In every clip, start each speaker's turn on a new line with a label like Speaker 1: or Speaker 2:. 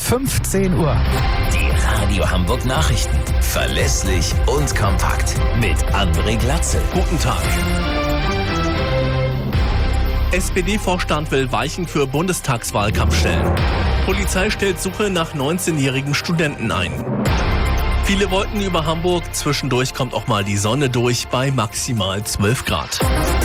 Speaker 1: 15 Uhr.
Speaker 2: Die Radio Hamburg Nachrichten. Verlässlich und kompakt. Mit André Glatzel.
Speaker 3: Guten Tag. SPD-Vorstand will Weichen für Bundestagswahlkampf stellen. Polizei stellt Suche nach 19-jährigen Studenten ein. Viele Wolken über Hamburg. Zwischendurch kommt auch mal die Sonne durch bei maximal 12 Grad.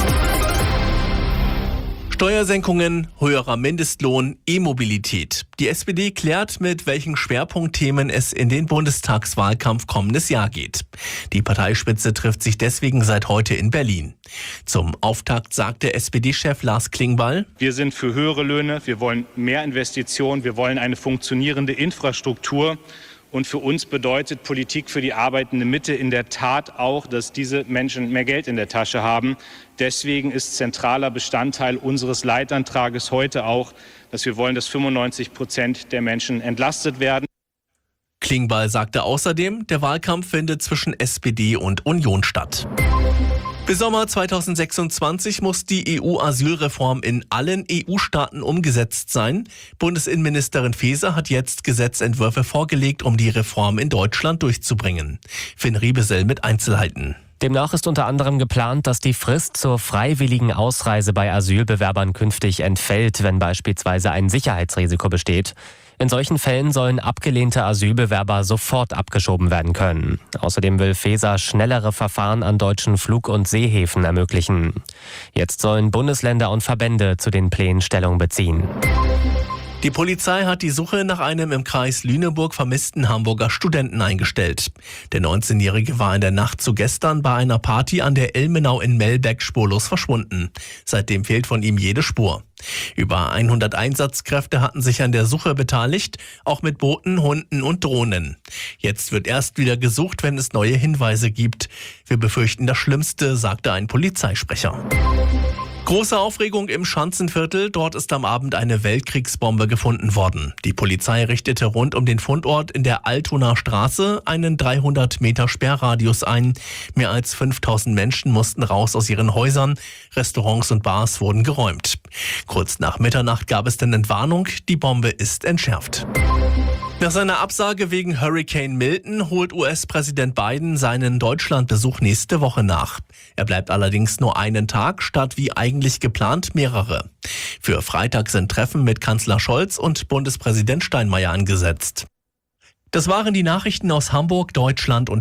Speaker 3: Steuersenkungen, höherer Mindestlohn, E-Mobilität. Die SPD klärt, mit welchen Schwerpunktthemen es in den Bundestagswahlkampf kommendes Jahr geht. Die Parteispitze trifft sich deswegen seit heute in Berlin. Zum Auftakt sagte SPD-Chef Lars Klingbeil:
Speaker 4: Wir sind für höhere Löhne, wir wollen mehr Investitionen, wir wollen eine funktionierende Infrastruktur. Und für uns bedeutet Politik für die arbeitende Mitte in der Tat auch, dass diese Menschen mehr Geld in der Tasche haben. Deswegen ist zentraler Bestandteil unseres Leitantrages heute auch, dass wir wollen, dass 95% der Menschen entlastet werden.
Speaker 3: Klingbeil sagte außerdem, der Wahlkampf findet zwischen SPD und Union statt. Bis Sommer 2026 muss die EU-Asylreform in allen EU-Staaten umgesetzt sein. Bundesinnenministerin Faeser hat jetzt Gesetzentwürfe vorgelegt, um die Reform in Deutschland durchzubringen. Finn Riebesell mit Einzelheiten.
Speaker 5: Demnach ist unter anderem geplant, dass die Frist zur freiwilligen Ausreise bei Asylbewerbern künftig entfällt, wenn beispielsweise ein Sicherheitsrisiko besteht. In solchen Fällen sollen abgelehnte Asylbewerber sofort abgeschoben werden können. Außerdem will Faeser schnellere Verfahren an deutschen Flug- und Seehäfen ermöglichen. Jetzt sollen Bundesländer und Verbände zu den Plänen Stellung beziehen.
Speaker 3: Die Polizei hat die Suche nach einem im Kreis Lüneburg vermissten Hamburger Studenten eingestellt. Der 19-Jährige war in der Nacht zu gestern bei einer Party an der Ilmenau in Melbeck spurlos verschwunden. Seitdem fehlt von ihm jede Spur. Über 100 Einsatzkräfte hatten sich an der Suche beteiligt, auch mit Booten, Hunden und Drohnen. Jetzt wird erst wieder gesucht, wenn es neue Hinweise gibt. Wir befürchten das Schlimmste, sagte ein Polizeisprecher. Große Aufregung im Schanzenviertel. Dort ist am Abend eine Weltkriegsbombe gefunden worden. Die Polizei richtete rund um den Fundort in der Altonaer Straße einen 300 Meter Sperrradius ein. Mehr als 5000 Menschen mussten raus aus ihren Häusern. Restaurants und Bars wurden geräumt. Kurz nach Mitternacht gab es dann Entwarnung. Die Bombe ist entschärft. Nach seiner Absage wegen Hurricane Milton holt US-Präsident Biden seinen Deutschlandbesuch nächste Woche nach. Er bleibt allerdings nur einen Tag, statt wie eigentlich geplant mehrere. Für Freitag sind Treffen mit Kanzler Scholz und Bundespräsident Steinmeier angesetzt. Das waren die Nachrichten aus Hamburg, Deutschland und